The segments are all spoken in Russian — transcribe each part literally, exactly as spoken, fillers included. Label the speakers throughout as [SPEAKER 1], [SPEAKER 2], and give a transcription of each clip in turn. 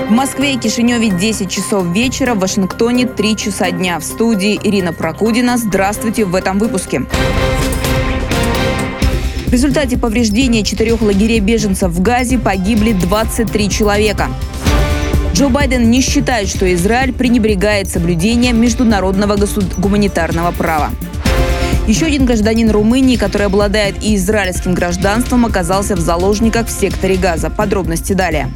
[SPEAKER 1] В Москве и Кишиневе десять часов вечера, в Вашингтоне три часа дня. В студии Ирина Прокудина. Здравствуйте в этом выпуске. В результате повреждения четырех лагерей беженцев в Газе погибли двадцать три человека. Джо Байден не считает, что Израиль пренебрегает соблюдением международного госуд- гуманитарного права. Еще один гражданин Румынии, который обладает и израильским гражданством, оказался в заложниках в секторе Газа. Подробности далее.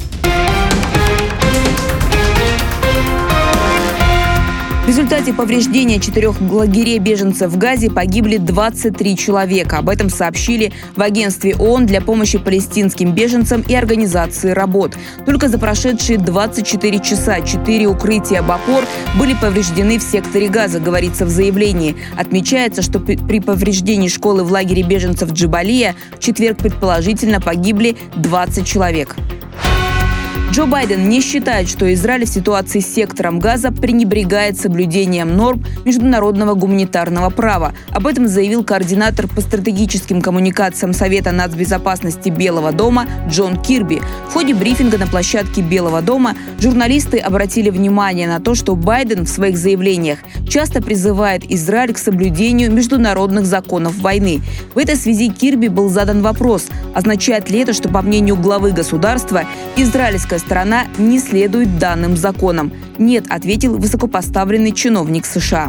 [SPEAKER 1] В результате повреждения четырех лагерей беженцев в Газе погибли двадцать три человека. Об этом сообщили в агентстве ООН для помощи палестинским беженцам и организации работ. Только за прошедшие двадцать четыре часа четыре укрытия Бапор были повреждены в секторе Газа, говорится в заявлении. Отмечается, что при повреждении школы в лагере беженцев Джабалия в четверг предположительно погибли двадцать человек. Джо Байден не считает, что Израиль в ситуации с сектором Газа пренебрегает соблюдением норм международного гуманитарного права. Об этом заявил координатор по стратегическим коммуникациям Совета нацбезопасности Белого дома Джон Кирби. В ходе брифинга на площадке Белого дома журналисты обратили внимание на то, что Байден в своих заявлениях часто призывает Израиль к соблюдению международных законов войны. В этой связи Кирби был задан вопрос, означает ли это, что, по мнению главы государства, израильская сторона не следует данным законам. Нет, ответил высокопоставленный чиновник США.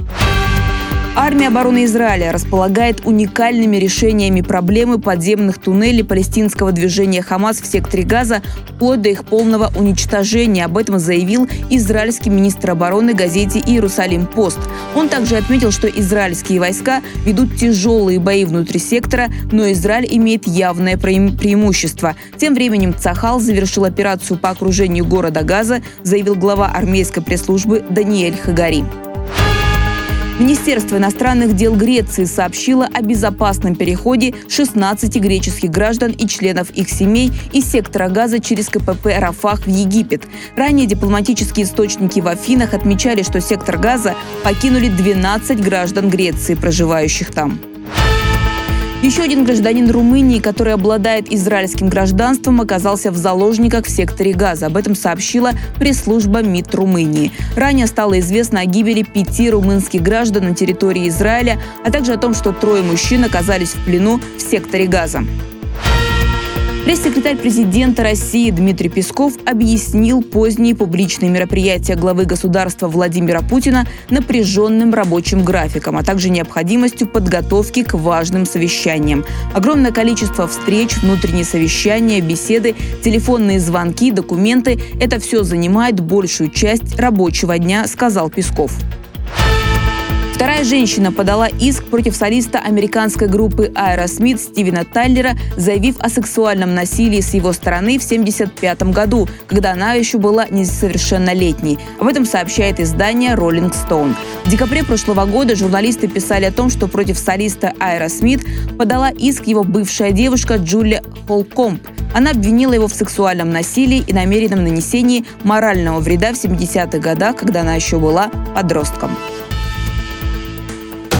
[SPEAKER 1] Армия обороны Израиля располагает уникальными решениями проблемы подземных туннелей палестинского движения «Хамас» в секторе Газа вплоть до их полного уничтожения. Об этом заявил израильский министр обороны газете «Иерусалим-Пост». Он также отметил, что израильские войска ведут тяжелые бои внутри сектора, но Израиль имеет явное преимущество. Тем временем Цахал завершил операцию по окружению города Газа, заявил глава армейской пресс-службы Даниэль Хагари. Министерство иностранных дел Греции сообщило о безопасном переходе шестнадцати греческих граждан и членов их семей из сектора Газа через КПП «Рафах» в Египет. Ранее дипломатические источники в Афинах отмечали, что сектор Газа покинули двенадцать граждан Греции, проживающих там. Еще один гражданин Румынии, который обладает израильским гражданством, оказался в заложниках в секторе Газа. Об этом сообщила пресс-служба МИД Румынии. Ранее стало известно о гибели пяти румынских граждан на территории Израиля, а также о том, что трое мужчин оказались в плену в секторе Газа. Пресс-секретарь президента России Дмитрий Песков объяснил поздние публичные мероприятия главы государства Владимира Путина напряженным рабочим графиком, а также необходимостью подготовки к важным совещаниям. Огромное количество встреч, внутренние совещания, беседы, телефонные звонки, документы – это все занимает большую часть рабочего дня, сказал Песков. Вторая женщина подала иск против солиста американской группы Aerosmith Стивена Тайлера, заявив о сексуальном насилии с его стороны в семьдесят пятом году, когда она еще была несовершеннолетней. Об этом сообщает издание Rolling Stone. В декабре прошлого года журналисты писали о том, что против солиста Aerosmith подала иск его бывшая девушка Джулия Холкомб. Она обвинила его в сексуальном насилии и намеренном нанесении морального вреда в семидесятых годах, когда она еще была подростком.